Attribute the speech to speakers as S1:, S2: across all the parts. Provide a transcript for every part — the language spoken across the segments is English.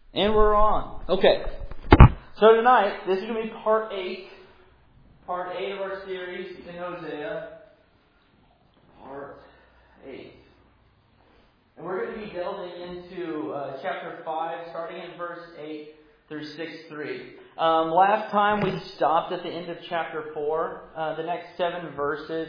S1: And we're on. Okay. So tonight, this is going to be part 8. Part 8 of our series in Hosea. Part 8. And we're going to be delving into chapter 5, starting in verse 8 through 6:3. Last time we stopped at the end of chapter 4. The next 7 verses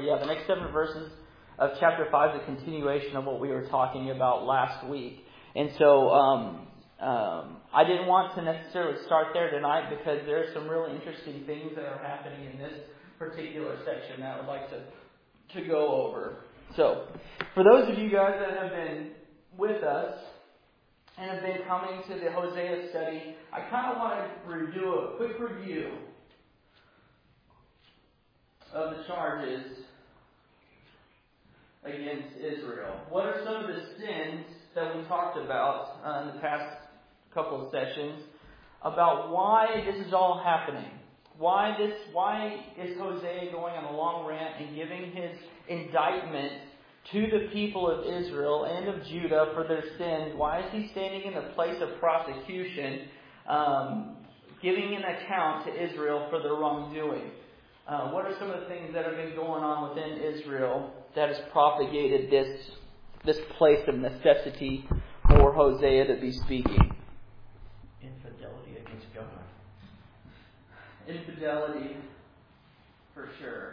S1: of chapter 5 is a continuation of what we were talking about last week. And so I didn't want to necessarily start there tonight because there are some really interesting things that are happening in this particular section that I would like to go over. So, for those of you guys that have been with us and have been coming to the Hosea study, I kind of want to do a quick review of the charges against Israel. What are some of the sins that we talked about in the past couple of sessions about why this is all happening? Why is Hosea going on a long rant and giving his indictment to the people of Israel and of Judah for their sins? Why is he standing in the place of prosecution, giving an account to Israel for their wrongdoing? What are some of the things that have been going on within Israel that has propagated this place of necessity for Hosea to be speaking?
S2: Infidelity against God.
S1: Infidelity, for sure.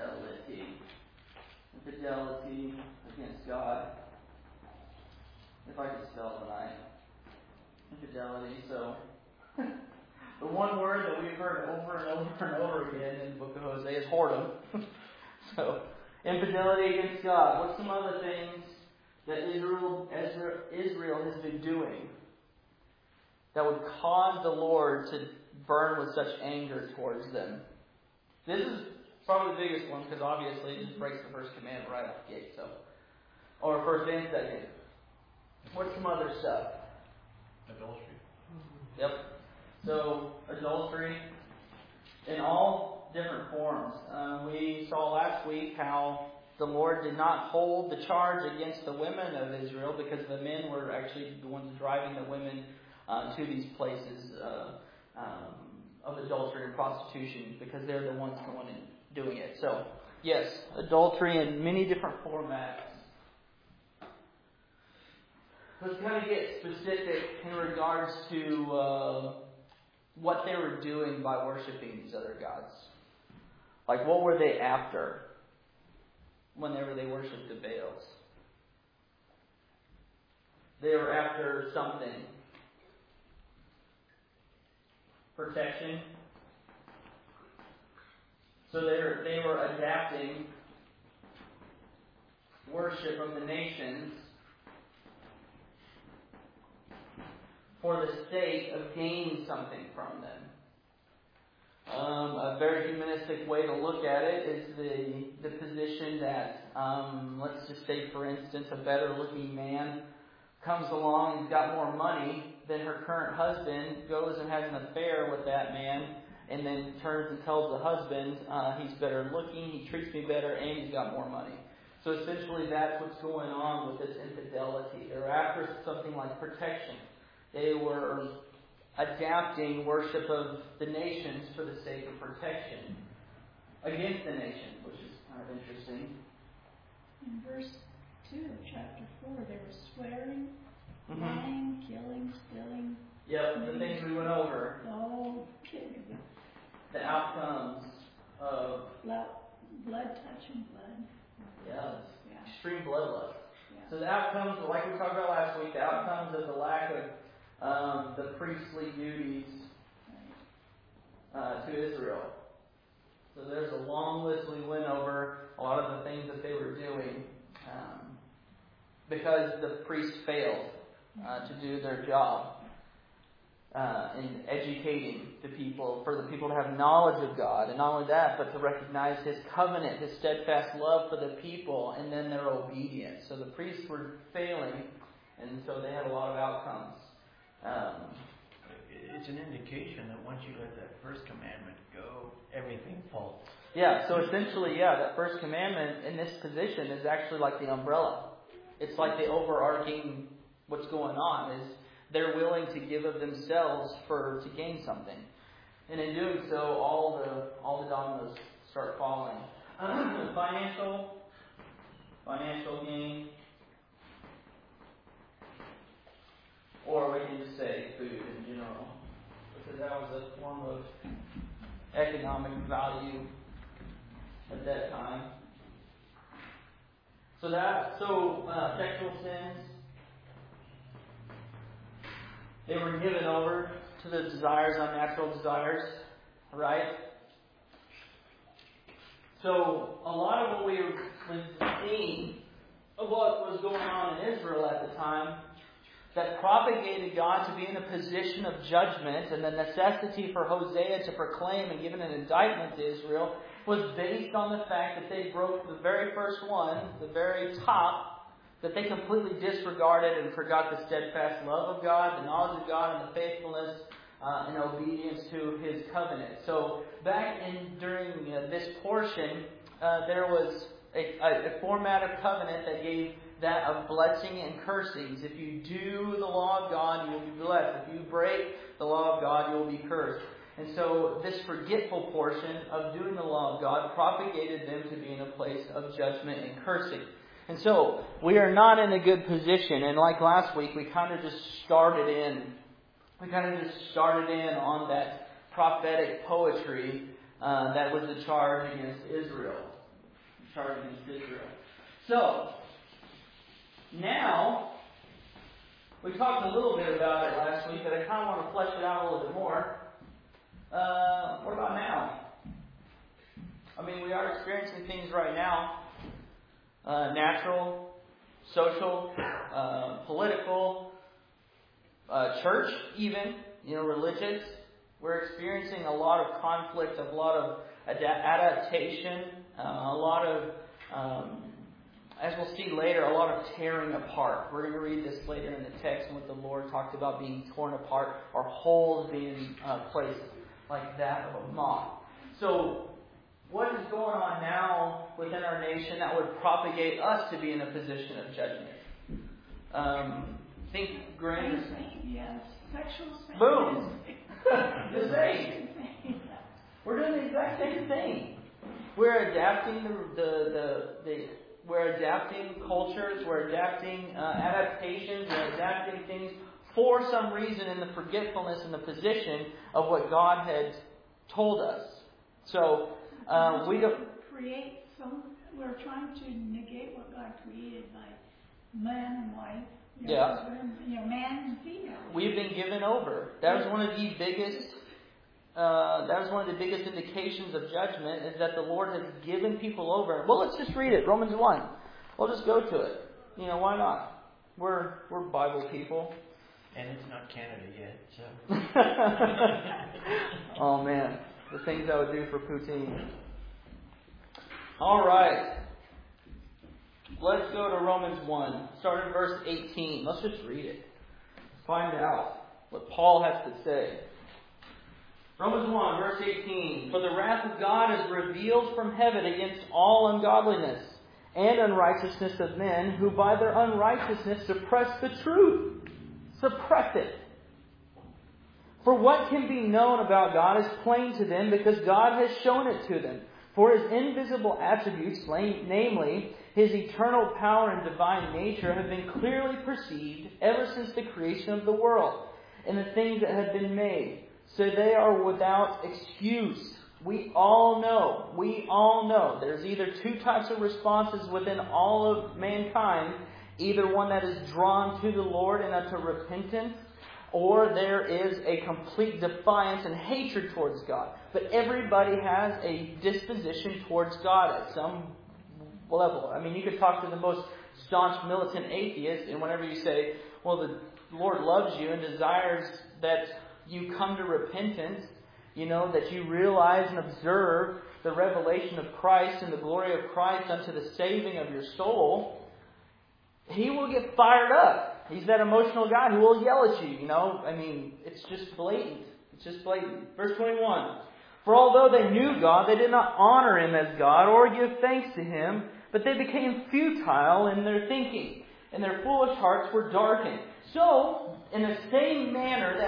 S1: Infidelity against God. If I could spell tonight. Infidelity. So, the one word that we've heard over and over and over again in the book of Hosea is whoredom. So, infidelity against God. What's some other things that Israel has been doing that would cause the Lord to burn with such anger towards them? This is probably the biggest one because obviously it just breaks the first commandment right off the gate. So, or first and second. What's some other stuff?
S2: Adultery.
S1: Yep. So, adultery in all different forms. We saw last week how the Lord did not hold the charge against the women of Israel because the men were actually the ones driving the women to these places of adultery and prostitution because they're the ones going and doing it. So, yes, adultery in many different formats. Let's kind of get specific in regards to what they were doing by worshiping these other gods. Like, what were they after whenever they worshipped the Baals? They were after something. Protection. So they were adapting worship of the nations for the sake of gaining something from them. A very humanistic way to look at it is the position that, let's just say, for instance, a better-looking man comes along, he's got more money than her current husband, goes and has an affair with that man, and then turns and tells the husband, he's better looking, he treats me better, and he's got more money. So essentially that's what's going on with this infidelity. They're after something like protection. They were adapting worship of the nations for the sake of protection against the nations, which is kind of interesting.
S3: In verse 2 of chapter 4, they were swearing, lying, killing, stealing.
S1: Yep, the things we went over.
S3: Okay.
S1: The outcomes of
S3: blood touching blood.
S1: Yeah. Extreme bloodlust.
S3: Yeah.
S1: So the outcomes, like we talked about last week, the outcomes of the lack of the priestly duties to Israel. So there's a long list we went over, a lot of the things that they were doing because the priests failed to do their job in educating the people, for the people to have knowledge of God, and not only that, but to recognize His covenant, His steadfast love for the people, and then their obedience. So the priests were failing, and so they had a lot of outcomes.
S2: It's an indication that once you let that first commandment go, everything falls.
S1: Yeah, so essentially, that first commandment in this position is actually like the umbrella. It's like the overarching, what's going on is they're willing to give of themselves to gain something. And in doing so, all the dominoes start falling. Financial gain, or we can just say food in general, because that was a form of economic value at that time. So sexual sins, they were given over to the desires, unnatural desires, right? So a lot of what we were seeing of what was going on in Israel at the time that propagated God to be in a position of judgment, and the necessity for Hosea to proclaim and give an indictment to Israel was based on the fact that they broke the very first one, the very top, that they completely disregarded and forgot the steadfast love of God, the knowledge of God, and the faithfulness and obedience to His covenant. So back during this portion, there was a format of covenant that gave that of blessing and cursings. If you do the law of God, you will be blessed. If you break the law of God, you will be cursed. And so this forgetful portion of doing the law of God propagated them to be in a place of judgment and cursing. And so we are not in a good position. And like last week, we kind of just started in on that prophetic poetry that was the charge against Israel. So, now, we talked a little bit about it last week, but I kind of want to flesh it out a little bit more. What about now? I mean, we are experiencing things right now. Natural, social, political, church even, religious. We're experiencing a lot of conflict, a lot of adaptation, a lot of, as we'll see later, a lot of tearing apart. We're going to read this later in the text, and what the Lord talked about being torn apart, or holes being placed like that of a moth. So, what is going on now within our nation that would propagate us to be in a position of judgment? Think, Granny.
S3: Yes, sexual sin.
S1: Boom. The same. We're doing the exact same thing. We're adapting we're adapting cultures. We're adapting adaptations. We're adapting things for some reason in the forgetfulness and the position of what God had told us. So we don't create some.
S3: We're trying to negate what God created by man and wife.
S1: Husband,
S3: man and female.
S1: We've been given over. That was one of the biggest. That was one of the biggest indications of judgment, is that the Lord has given people over. Well, let's just read it. Romans 1. We'll just go to it. Why not? We're Bible people.
S2: And it's not Canada yet, so.
S1: Oh man, the things I would do for poutine. All right. Let's go to Romans 1. Start in verse 18. Let's just read it. Find out what Paul has to say. Romans 1, verse 18. For the wrath of God is revealed from heaven against all ungodliness and unrighteousness of men, who by their unrighteousness suppress the truth. Suppress it. For what can be known about God is plain to them, because God has shown it to them. For His invisible attributes, namely His eternal power and divine nature, have been clearly perceived ever since the creation of the world and the things that have been made. So they are without excuse. We all know. There's either two types of responses within all of mankind. Either one that is drawn to the Lord and unto repentance, or there is a complete defiance and hatred towards God. But everybody has a disposition towards God at some level. I mean, you could talk to the most staunch militant atheist, and whenever you say, well, the Lord loves you and desires that you come to repentance, that you realize and observe the revelation of Christ and the glory of Christ unto the saving of your soul, he will get fired up. He's that emotional guy who will yell at you, I mean, it's just blatant. Verse 21. For although they knew God, they did not honor Him as God or give thanks to Him, but they became futile in their thinking, and their foolish hearts were darkened. So, in the same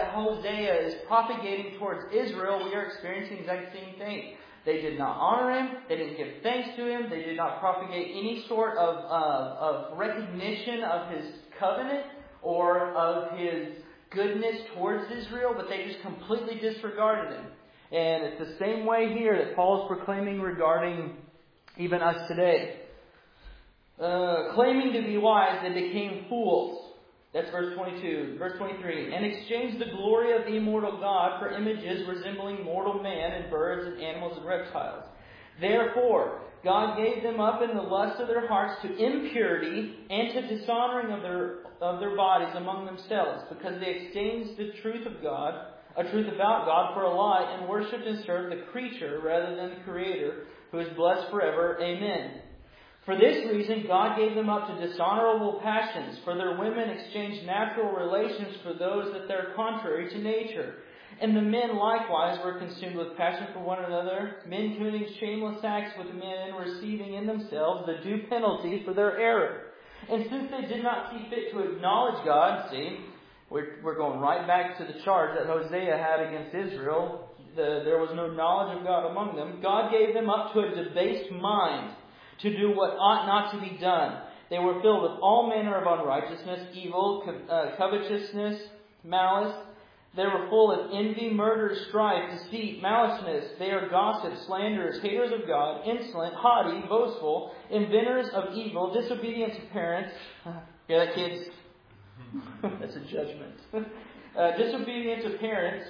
S1: that Hosea is propagating towards Israel, we are experiencing the exact same thing. They did not honor him. They didn't give thanks to him. They did not propagate any sort of recognition of his covenant or of his goodness towards Israel, but they just completely disregarded him. And it's the same way here that Paul is proclaiming regarding even us today. Claiming to be wise, they became fools. That's verse 22. Verse 23. And exchanged the glory of the immortal God for images resembling mortal man and birds and animals and reptiles. Therefore, God gave them up in the lust of their hearts to impurity and to dishonoring of their bodies among themselves, because they exchanged the truth of God, a truth about God, for a lie, and worshipped and served the creature rather than the Creator, who is blessed forever. Amen. For this reason, God gave them up to dishonorable passions, for their women exchanged natural relations for those that are contrary to nature. And the men likewise were consumed with passion for one another, men committing shameless acts with men, receiving in themselves the due penalty for their error. And since they did not see fit to acknowledge God, see, we're going right back to the charge that Hosea had against Israel. There was no knowledge of God among them. God gave them up to a debased mind, to do what ought not to be done. They were filled with all manner of unrighteousness, evil, covetousness, malice. They were full of envy, murder, strife, deceit, maliceness. They are gossips, slanderers, haters of God, insolent, haughty, boastful, inventors of evil, disobedient to parents. Hear that, kids? That's a judgment. Disobedient to parents.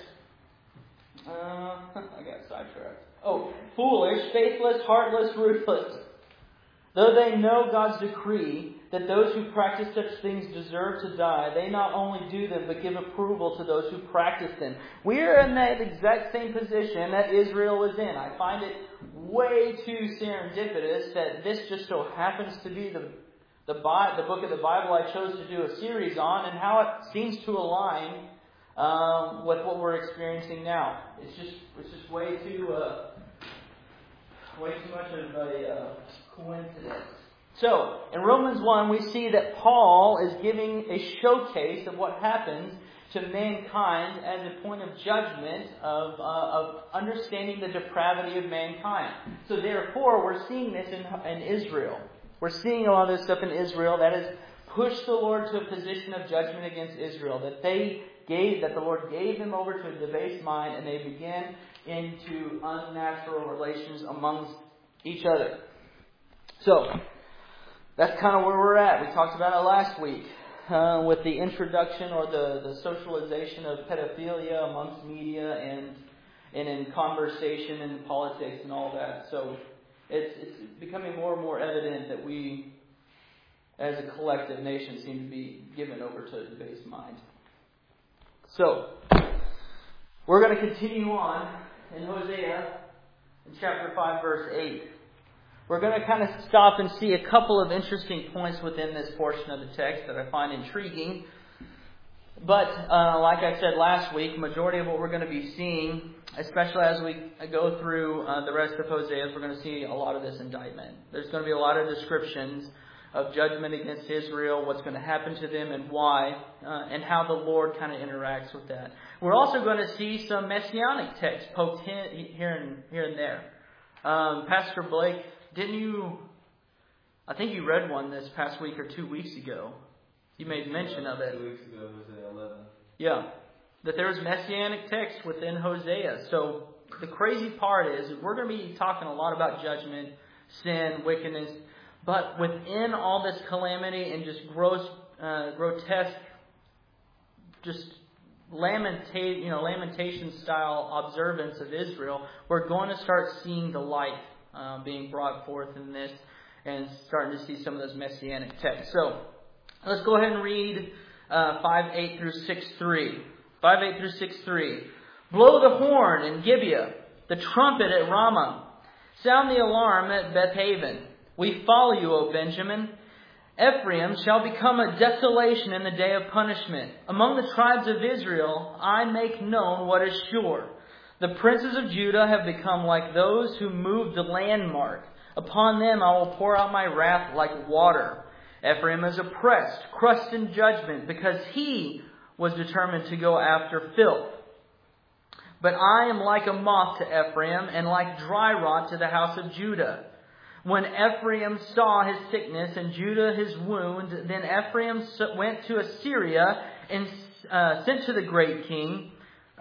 S1: I got sidetracked. Foolish, faithless, heartless, ruthless. Though they know God's decree that those who practice such things deserve to die, they not only do them, but give approval to those who practice them. We're in that exact same position that Israel was in. I find it way too serendipitous that this just so happens to be the book of the Bible I chose to do a series on, and how it seems to align with what we're experiencing now. It's just way too much of a coincidence. So, in Romans 1, we see that Paul is giving a showcase of what happens to mankind as a point of judgment, of understanding the depravity of mankind. So therefore, we're seeing this in Israel. We're seeing a lot of this stuff in Israel that has pushed the Lord to a position of judgment against Israel. That the Lord gave them over to a debased mind, and they began into unnatural relations amongst each other. So, that's kind of where we're at. We talked about it last week with the introduction or the socialization of pedophilia amongst media and in conversation and politics and all that. So, it's becoming more and more evident that we, as a collective nation, seem to be given over to a debased mind. So, we're going to continue on in Hosea in chapter 5, verse 8. We're going to kind of stop and see a couple of interesting points within this portion of the text that I find intriguing. But, like I said last week, majority of what we're going to be seeing, especially as we go through the rest of Hosea, we're going to see a lot of this indictment. There's going to be a lot of descriptions of judgment against Israel, what's going to happen to them and why, and how the Lord kind of interacts with that. We're also going to see some messianic texts poked in here and there. Pastor Blake, I think you read one this past week or 2 weeks ago. You made mention of it.
S4: 2 weeks ago, Hosea 11.
S1: Yeah. That there was messianic text within Hosea. So the crazy part is we're going to be talking a lot about judgment, sin, wickedness. But within all this calamity and just grotesque, just lamentation-style observance of Israel, we're going to start seeing the light being brought forth in this and starting to see some of those messianic texts. So, let's go ahead and read 5:8 through 6:3. 5:8 through 6:3. Blow the horn in Gibeah, the trumpet at Ramah. Sound the alarm at Bethaven. We follow you, O Benjamin. Ephraim shall become a desolation in the day of punishment. Among the tribes of Israel, I make known what is sure. The princes of Judah have become like those who moved the landmark. Upon them I will pour out my wrath like water. Ephraim is oppressed, crushed in judgment, because he was determined to go after filth. But I am like a moth to Ephraim, and like dry rot to the house of Judah. When Ephraim saw his sickness and Judah his wound, then Ephraim went to Assyria and sent to the great king.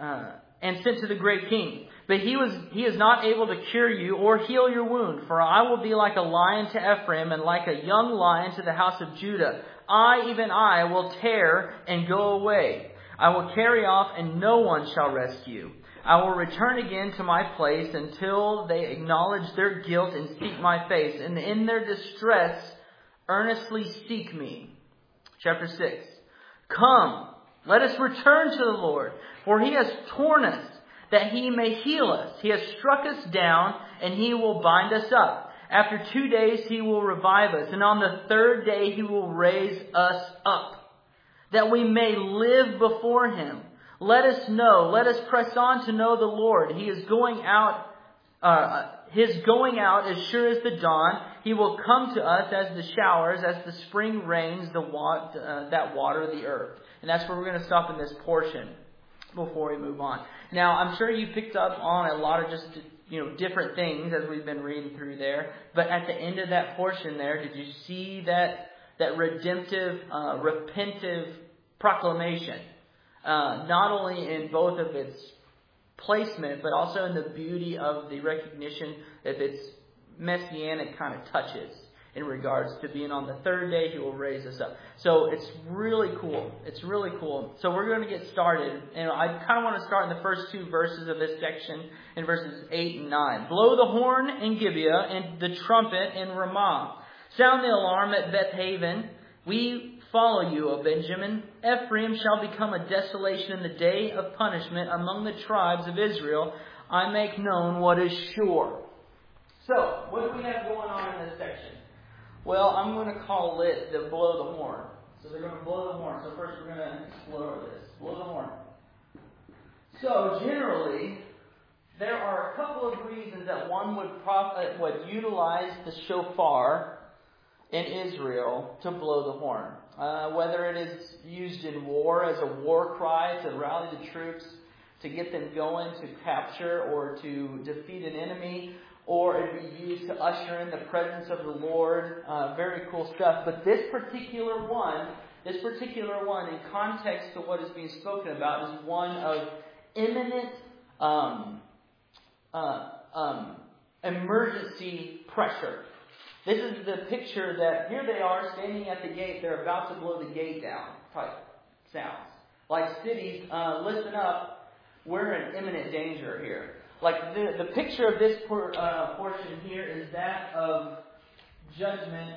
S1: But he is not able to cure you or heal your wound. For I will be like a lion to Ephraim and like a young lion to the house of Judah. Even I, will tear and go away. I will carry off and no one shall rescue. I will return again to my place until they acknowledge their guilt and seek my face. And in their distress, earnestly seek me. Chapter 6. Come, let us return to the Lord, for he has torn us, that he may heal us. He has struck us down, and he will bind us up. After 2 days he will revive us, and on the third day he will raise us up, that we may live before him. Let us press on to know the Lord. His going out as sure as the dawn. He will come to us as the showers, as the spring rains that water the earth. And that's where we're going to stop in this portion before we move on. Now, I'm sure you picked up on a lot of just, different things as we've been reading through there. But at the end of that portion there, did you see that redemptive, repentive proclamation? Not only in both of its placement, but also in the beauty of the recognition of its messianic kind of touches in regards to being on the third day he will raise us up. So it's really cool. It's really cool. So we're going to get started. And I kind of want to start in the first 2 verses of this section, in verses 8 and 9. Blow the horn in Gibeah and the trumpet in Ramah. Sound the alarm at Beth-Haven. We follow you, O Benjamin. Ephraim shall become a desolation in the day of punishment among the tribes of Israel. I make known what is sure. So, what do we have going on in this section? Well, I'm going to call it the blow the horn. So they're going to blow the horn. So first we're going to explore this. Blow the horn. So generally, there are a couple of reasons that one would utilize the shofar in Israel to blow the horn. Whether it is used in war as a war cry to rally the troops, to get them going, to capture or to defeat an enemy, or it would be used to usher in the presence of the Lord. Very cool stuff. But this particular one, in context to what is being spoken about, is one of imminent emergency pressure. This is the picture that here they are standing at the gate. They're about to blow the gate down type sounds. Like cities, listen up. We're in imminent danger here. Like the picture of this portion here is that of judgment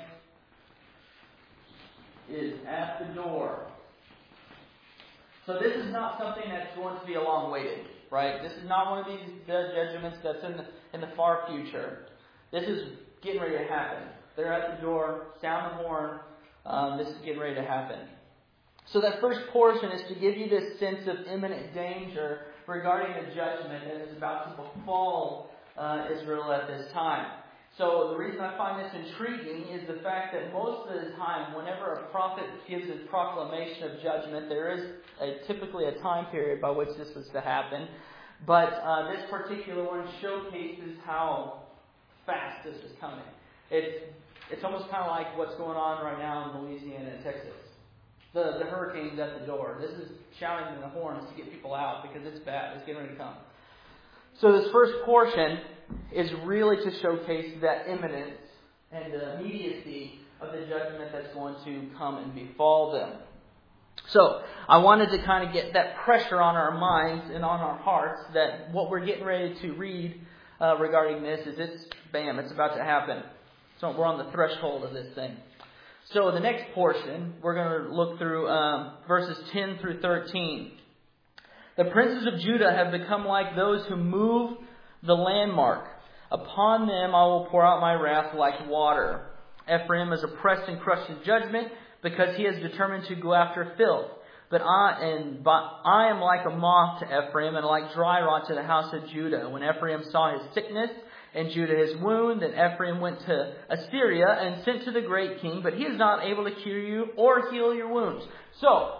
S1: is at the door. So this is not something that's going to be a long waited, right? This is not one of these judgments that's in the far future. This is getting ready to happen. They're at the door, sound the horn. This is getting ready to happen. So that first portion is to give you this sense of imminent danger regarding the judgment that is about to befall Israel at this time. So the reason I find this intriguing is the fact that most of the time, whenever a prophet gives his proclamation of judgment, there is typically a time period by which this was to happen. But this particular one showcases how fast this is coming. It's almost kind of like what's going on right now in Louisiana and Texas. The hurricane's at the door. This is shouting in the horns to get people out because it's bad. It's getting ready to come. So this first portion is really to showcase that imminence and the immediacy of the judgment that's going to come and befall them. So I wanted to kind of get that pressure on our minds and on our hearts that what we're getting ready to read regarding this is it's about to happen. So we're on the threshold of this thing. So the next portion, we're going to look through verses 10 through 13. The princes of Judah have become like those who move the landmark. Upon them I will pour out my wrath like water. Ephraim is oppressed and crushed in judgment because he has determined to go after filth. But I am like a moth to Ephraim and like dry rot to the house of Judah. When Ephraim saw his sickness and Judah his wound, then Ephraim went to Assyria and sent to the great king, but he is not able to cure you or heal your wounds. So,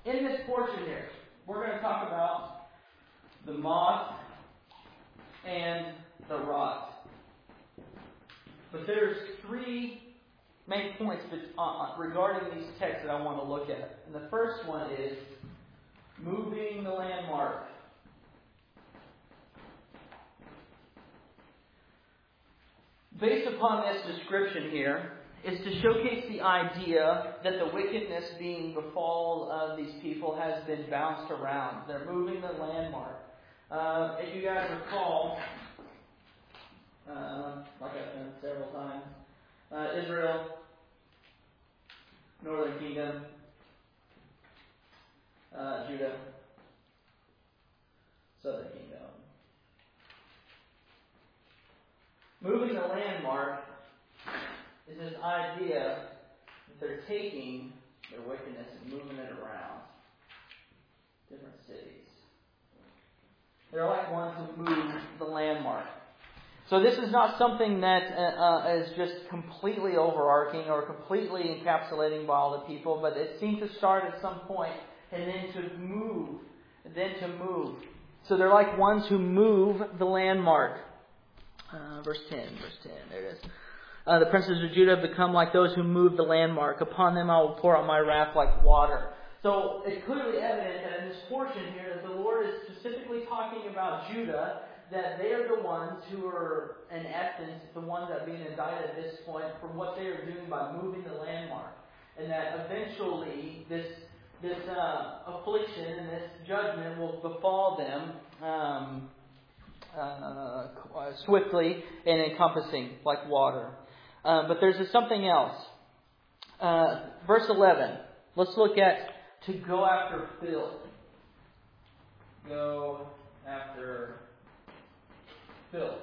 S1: in this portion here, we're going to talk about the moth and the rot. But there's three main points regarding these texts that I want to look at. And the first one is moving the landmark. Based upon this description here, is to showcase the idea that the wickedness being befall of these people has been bounced around. They're moving the landmark. If you guys recall, like I've done several times, Israel, Northern Kingdom, Judah, Southern Kingdom. Moving the landmark is this idea that they're taking their wickedness and moving it around different cities. They're like ones who move the landmark. So this is not something that is just completely overarching or completely encapsulating by all the people, but it seems to start at some point and then to move, So they're like ones who move the landmark. Verse 10, there it is. The princes of Judah have become like those who move the landmark. Upon them I will pour out my wrath like water. So it's clearly evident that in this portion here that the Lord is specifically talking about Judah, that they are the ones who are, in essence, the ones that are being indicted at this point for what they are doing by moving the landmark. And that eventually this affliction and this judgment will befall them swiftly and encompassing like water. But there's something else. Verse 11. Let's look at to go after filth. Go after filth.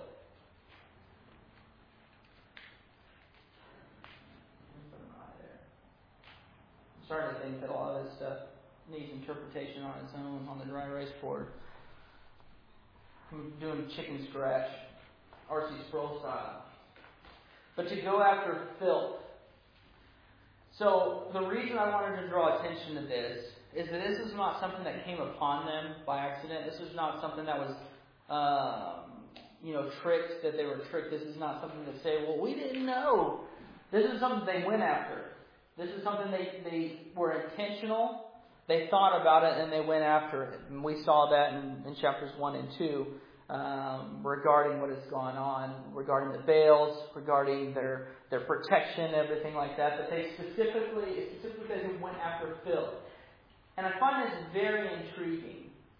S1: I'm starting to think that a lot of this stuff needs interpretation on its own on the dry erase board. I'm doing chicken scratch, R.C. Sproul style. But to go after filth. So the reason I wanted to draw attention to this is that this is not something that came upon them by accident. This is not something that was, tricked, that they were tricked. This is not something to say, well, we didn't know. This is something they went after. This is something they were intentional. They thought about it and they went after it. And we saw that in chapters 1 and 2 regarding what has gone on, regarding the Baals, regarding their protection, everything like that. But they specifically went after filth. And I find this very intriguing.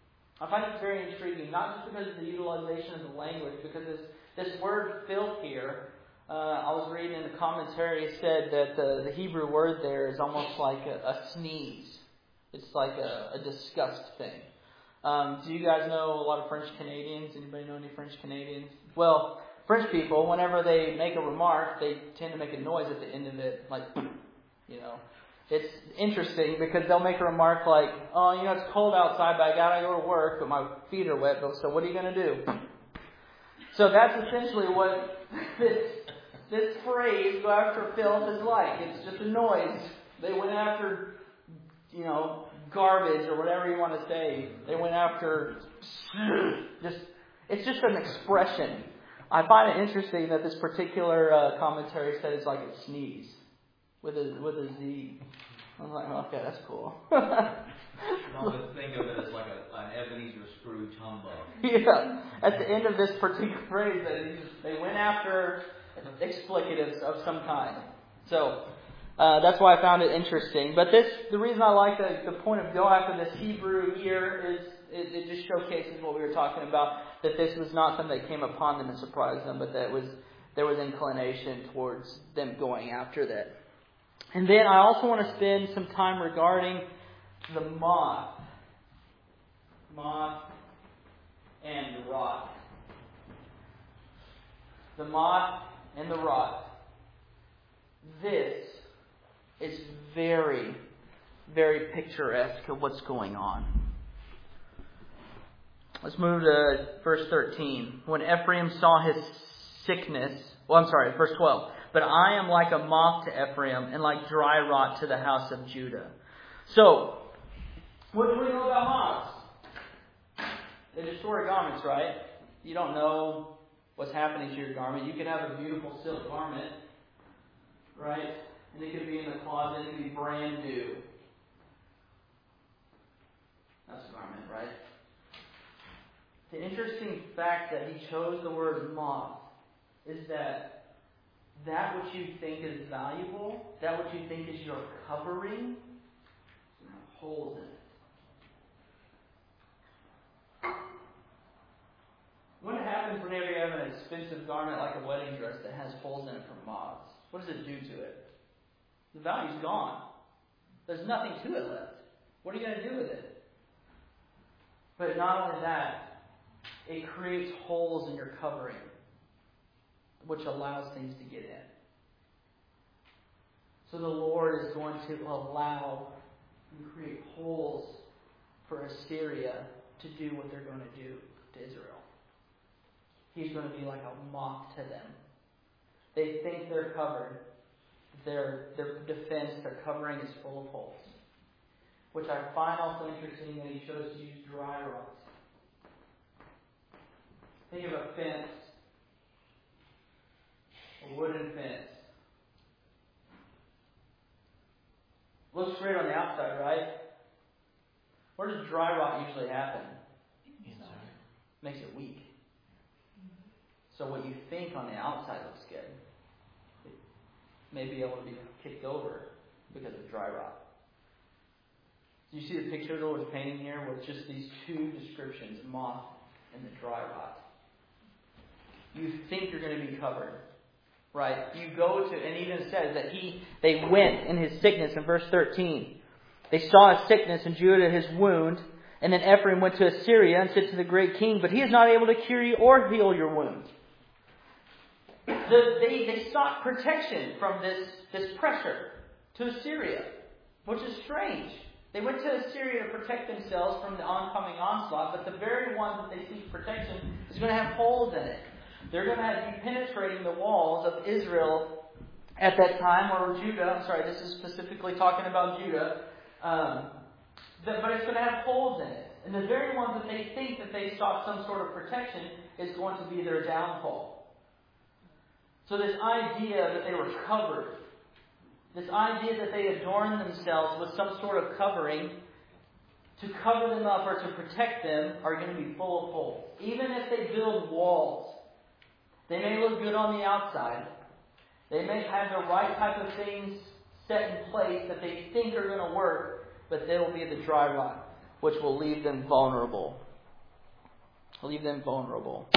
S1: Not just because of the utilization of the language, because this word filth here, I was reading in the commentary, it said that the Hebrew word there is almost like a sneeze. It's like a disgust thing. Do you guys know a lot of French Canadians? Anybody know any French Canadians? Well, French people, whenever they make a remark, they tend to make a noise at the end of it, like, It's interesting because they'll make a remark like, oh, it's cold outside, but I gotta go to work, but my feet are wet, so what are you gonna do? So that's essentially what this phrase, go after filth, is like. It's just a noise. They went after, garbage or whatever you want to say. They went after it's just an expression. I find it interesting that this particular commentary said it's like a sneeze with a Z. I'm like, okay, that's cool.
S4: I would think of it as like an Ebenezer Scrooge humbug.
S1: Yeah. At the end of this particular phrase, they went after explicatives of some kind. So that's why I found it interesting. But the reason I like the point of go after this Hebrew here is it just showcases what we were talking about, that this was not something that came upon them and surprised them, but that there was inclination towards them going after that. And then I also want to spend some time regarding the moth and the rot. The moth and the rot. This is very, very picturesque of what's going on. Let's move to verse 13. When Ephraim saw his sickness, verse 12. But I am like a moth to Ephraim and like dry rot to the house of Judah. So, What do we know about moths? They destroy garments, right? You don't know what's happening to your garment. You could have a beautiful silk garment, right? And it could be in the closet. It could be brand new. That's a garment, right? The interesting fact that he chose the word moth is that which you think is valuable, that which you think is your covering, have holes in it. What happens whenever you have an expensive garment like a wedding dress that has holes in it from moths? What does it do to it? The value's gone. There's nothing to it left. What are you going to do with it? But not only that, it creates holes in your covering, which allows things to get in. So the Lord is going to allow and create holes for Assyria to do what they're going to do to Israel. He's going to be like a moth to them. They think they're covered. Their defense, their covering is full of holes. Which I find also interesting that he chose to use dry rot. Think of a fence, a wooden fence. Looks great on the outside, right? Where does dry rot usually happen?
S2: Inside.
S1: Makes it weak. So what you think on the outside looks good, it may be able to be kicked over because of dry rot. Do you see the picture the Lord's painting here with just these two descriptions, moth and the dry rot? You think you're going to be covered. Right? You go to, and even says that they went in his sickness in verse 13. They saw his sickness in Judah, his wound, and then Ephraim went to Assyria and said to the great king, but he is not able to cure you or heal your wound. They sought protection from this pressure to Assyria, which is strange. They went to Assyria to protect themselves from the oncoming onslaught, but the very one that they seek protection is going to have holes in it. They're going to be penetrating the walls of Israel at that time, or Judah. I'm sorry, this is specifically talking about Judah. But it's going to have holes in it. And the very ones that they think that they sought some sort of protection is going to be their downfall. So this idea that they were covered, this idea that they adorned themselves with some sort of covering to cover them up or to protect them are going to be full of holes. Even if they build walls, they may look good on the outside. They may have the right type of things set in place that they think are going to work, but they will be the dry rot, which will leave them vulnerable. Leave them vulnerable.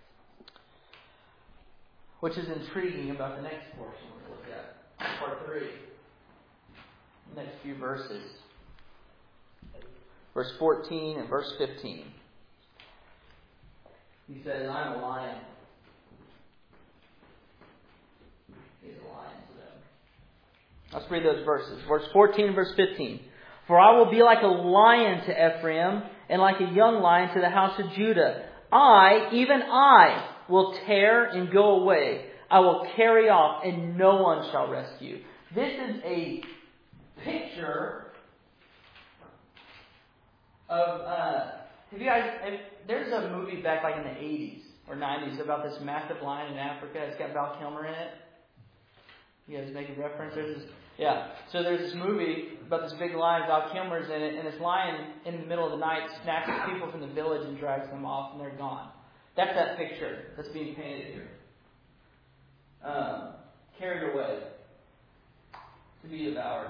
S1: Which is intriguing about the next portion we'll look at. Part 3. The next few verses. Verse 14 and verse 15. He says, I'm a lion. He's a lion to them. Let's read those verses. Verse 14 and verse 15. For I will be like a lion to Ephraim, and like a young lion to the house of Judah. I, even I, will tear and go away. I will carry off, and no one shall rescue. This is a picture of... there's a movie back like in the 80s or 90s about this massive lion in Africa. It's got Val Kilmer in it. You guys making references? Yeah. So there's this movie about this big lion, Val Kilmer's in it, and this lion in the middle of the night snatches people from the village and drags them off, and they're gone. That's that picture that's being painted here. Carried away to be devoured.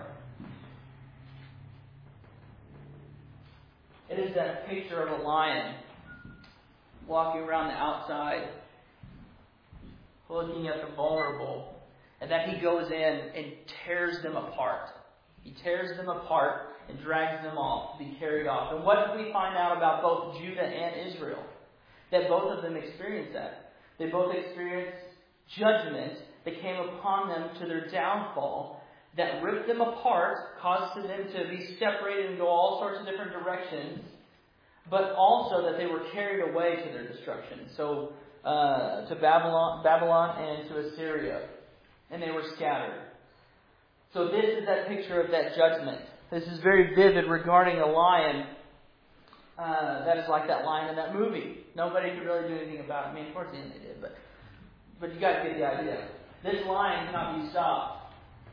S1: It is that picture of a lion walking around the outside, looking at the vulnerable, and that he goes in and tears them apart. He tears them apart and drags them off to be carried off. And what did we find out about both Judah and Israel? That both of them experienced that. They both experienced judgment that came upon them to their downfall, that ripped them apart, caused them to be separated and go all sorts of different directions, but also that they were carried away to their destruction. So to Babylon and to Assyria. And they were scattered. So this is that picture of that judgment This is very vivid regarding a lion that is like that lion in that movie. Nobody could really do anything about it. I mean, towards the end they did, but you got to get the idea. This lion cannot be stopped.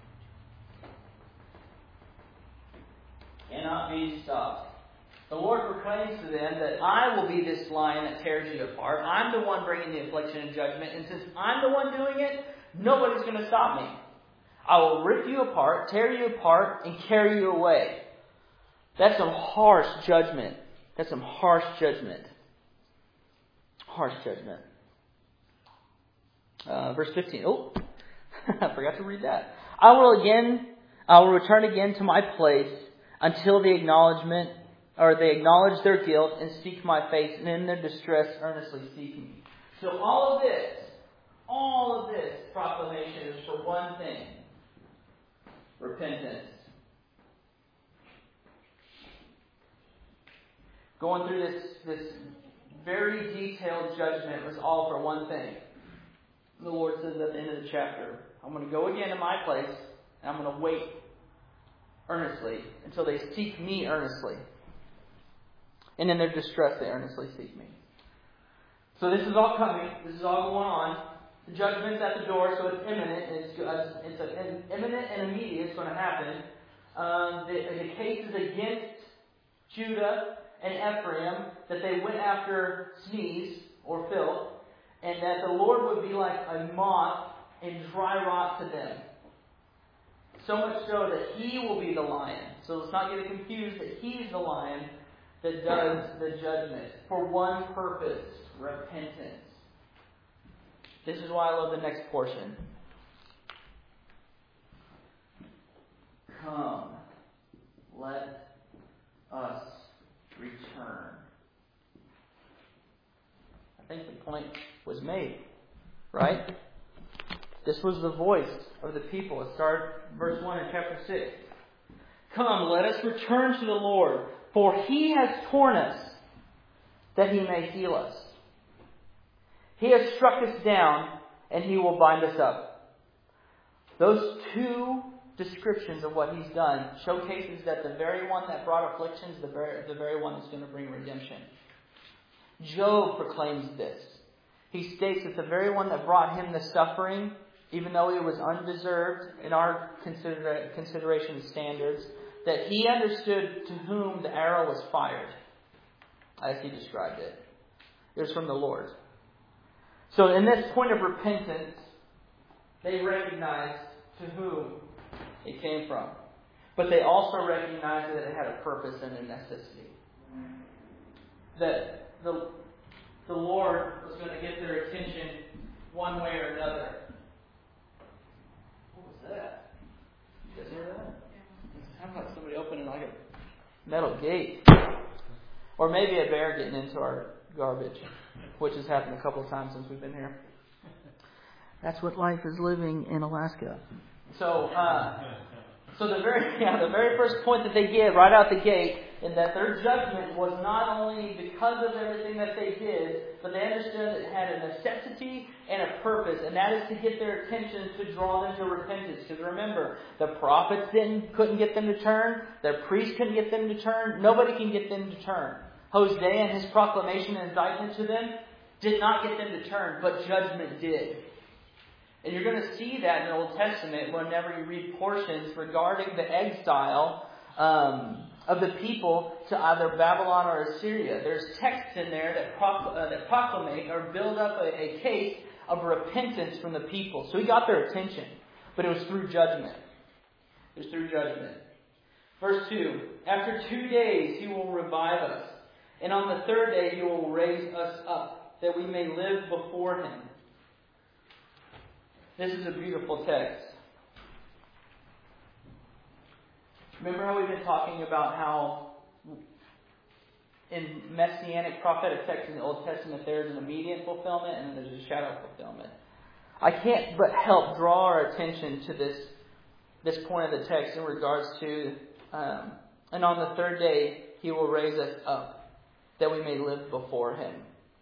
S1: Cannot be stopped. The Lord proclaims to them that I will be this lion that tears you apart. I'm the one bringing the affliction and judgment. And since I'm the one doing it, nobody's going to stop me. I will rip you apart, tear you apart, and carry you away. That's some harsh judgment. That's some harsh judgment. Harsh judgment. Verse 15. Oh, I forgot to read that. I will return again to my place until they acknowledge their guilt and seek my face, and in their distress earnestly seek me. So all of this proclamation is for one thing: repentance. Going through this very detailed judgment was all for one thing. The Lord says at the end of the chapter, I'm going to go again to my place, and I'm going to wait earnestly until they seek me earnestly. And in their distress, they earnestly seek me. So this is all coming. This is all going on. The judgment's at the door, so it's imminent. It's imminent and immediate. It's going to happen. The case is against Judah and Ephraim, that they went after sneeze or filth, and that the Lord would be like a moth and dry rot to them. So much so that He will be the lion. So let's not get it confused that He's the lion that does the judgment for one purpose: repentance. This is why I love the next portion. Come, let us return. I think the point was made, right? This was the voice of the people. Let's start verse 1 in chapter 6. Come, let us return to the Lord, for He has torn us, that He may heal us. He has struck us down, and He will bind us up. Those two descriptions of what He's done showcases that the very one that brought afflictions, the very one that's going to bring redemption. Job proclaims this. He states that the very one that brought him the suffering, even though it was undeserved in our consideration standards, that he understood to whom the arrow was fired, as he described it. It was from the Lord. So in this point of repentance, they recognized to whom it came from. But they also recognized that it had a purpose and a necessity. That the Lord was going to get their attention one way or another. What was that? You guys hear that? It sounded like somebody opening like a metal gate. Or maybe a bear getting into our garbage, which has happened a couple of times since we've been here. That's what life is living in Alaska. So the very first point that they give right out the gate is that their judgment was not only because of everything that they did, but they understood it had a necessity and a purpose, and that is to get their attention, to draw them to repentance. Because remember, the prophets couldn't get them to turn, their priests couldn't get them to turn, nobody can get them to turn. Hosea and his proclamation and indictment to them did not get them to turn, but judgment did. And you're going to see that in the Old Testament whenever you read portions regarding the exile of the people to either Babylon or Assyria. There's texts in there that proclamate or build up a case of repentance from the people. So He got their attention, but it was through judgment. It was through judgment. Verse 2, after 2 days He will revive us, and on the third day He will raise us up, that we may live before Him. This is a beautiful text. Remember how we've been talking about how in messianic prophetic texts in the Old Testament there's an immediate fulfillment and then there's a shadow fulfillment. I can't but help draw our attention to this point of the text in regards to and on the third day He will raise us up, that we may live before Him.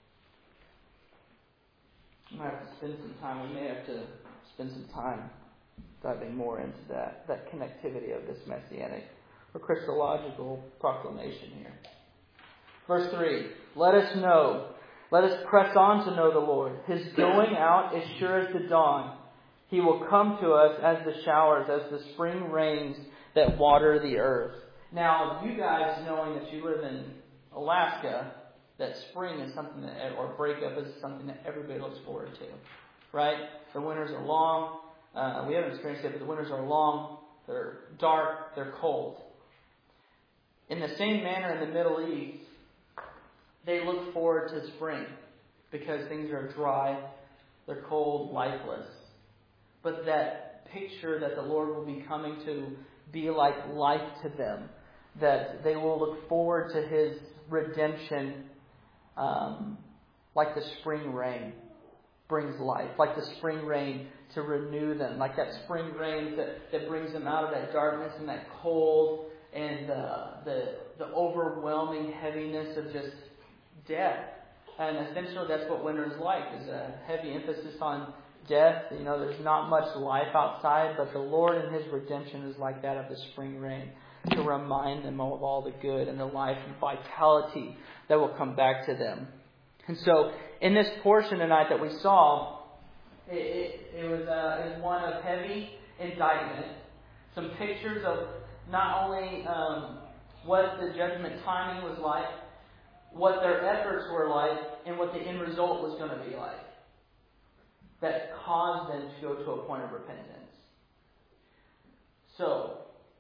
S1: We might have to spend some time. We may have to spend some time diving more into that connectivity of this messianic or Christological proclamation here. Verse 3, let us know. Let us press on to know the Lord. His going out is sure as the dawn. He will come to us as the showers, as the spring rains that water the earth. Now, you guys knowing that you live in Alaska, that spring is something that, or breakup is something that everybody looks forward to. Right? The winters are long. We haven't experienced it, but the winters are long. They're dark. They're cold. In the same manner in the Middle East, they look forward to spring because things are dry, they're cold, lifeless. But that picture that the Lord will be coming to be like life to them, that they will look forward to His redemption like the spring rain brings life, like the spring rain to renew them, like that spring rain that brings them out of that darkness and that cold and the overwhelming heaviness of just death. And essentially that's what winter is like, is a heavy emphasis on death. You know, there's not much life outside, but the Lord in His redemption is like that of the spring rain, to remind them of all the good and the life and vitality that will come back to them. And so, in this portion tonight that we saw, it was one of heavy indictment. Some pictures of not only what the judgment timing was like, what their efforts were like, and what the end result was going to be like, that caused them to go to a point of repentance. So,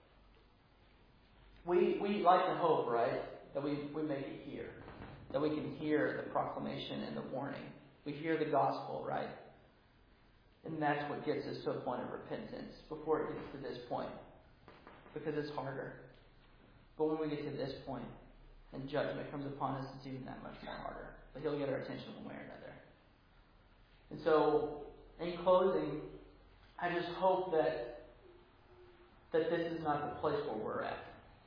S1: we like to hope, right, that we make it here. That we can hear the proclamation and the warning. We hear the gospel, right? And that's what gets us to a point of repentance before it gets to this point. Because it's harder. But when we get to this point, and judgment comes upon us, it's even that much more harder. But He'll get our attention one way or another. And so, in closing, I just hope that this is not the place where we're at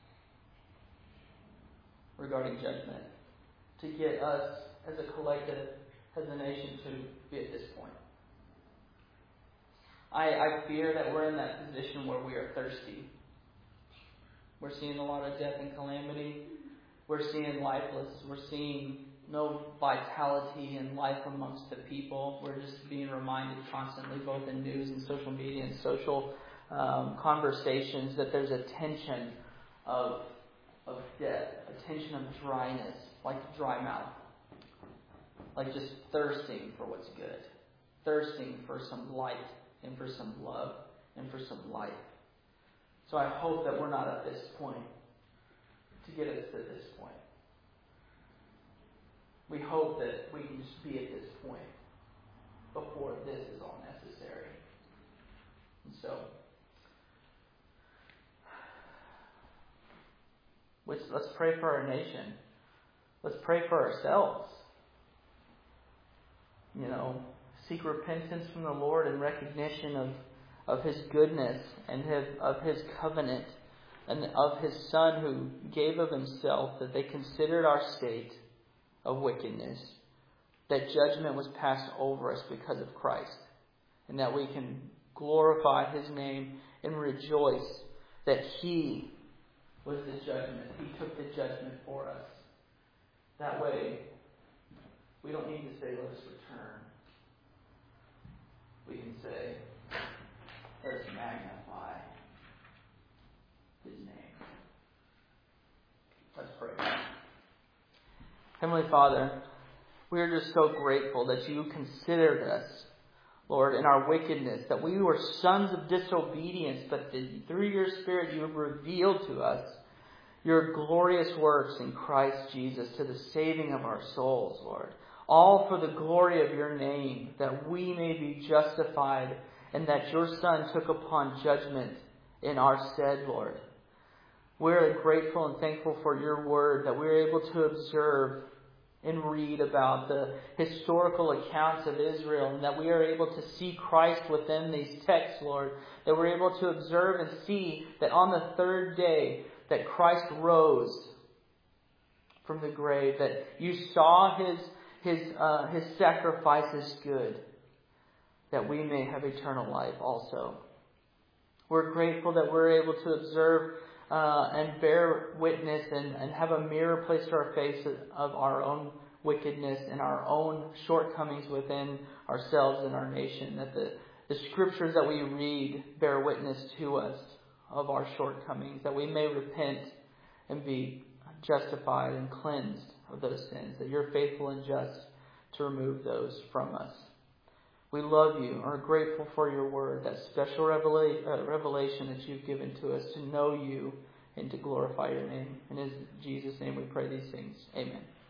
S1: regarding judgment, to get us as a collective, as a nation, to be at this point. I fear that we're in that position where we are thirsty. We're seeing a lot of death and calamity. We're seeing lifeless. We're seeing no vitality and life amongst the people. We're just being reminded constantly, both in news and social media and social conversations, that there's a tension of death, a tension of dryness, like a dry mouth, like just thirsting for what's good, thirsting for some light and for some love and for some life. So I hope that we're not at this point to get us to this point. We hope that we can just be at this point before this is all necessary. And so, let's pray for our nation. Let's pray for ourselves. You know, seek repentance from the Lord and recognition of His goodness and of His covenant and of His Son who gave of Himself, that they considered our state of wickedness, that judgment was passed over us because of Christ, and that we can glorify His name and rejoice that He was the judgment. He took the judgment for us. That way, we don't need to say, let us return. We can say, let us magnify His name. Let's pray. Heavenly Father, we are just so grateful that You considered us, Lord, in our wickedness, that we were sons of disobedience, but through Your Spirit You have revealed to us Your glorious works in Christ Jesus to the saving of our souls, Lord. All for the glory of Your name, that we may be justified and that Your Son took upon judgment in our stead, Lord. We're grateful and thankful for Your word, that we're able to observe and read about the historical accounts of Israel, and that we are able to see Christ within these texts, Lord. That we're able to observe and see that on the third day that Christ rose from the grave, that You saw His sacrifice as good, that we may have eternal life also. We're grateful that we're able to observe and bear witness and have a mirror placed to our face of our own wickedness and our own shortcomings within ourselves and our nation. That the scriptures that we read bear witness to us of our shortcomings, that we may repent and be justified and cleansed of those sins, that you're faithful and just to remove those from us. We love you and are grateful for your word, that special revelation that you've given to us to know you and to glorify your name. And in Jesus' name we pray these things. Amen.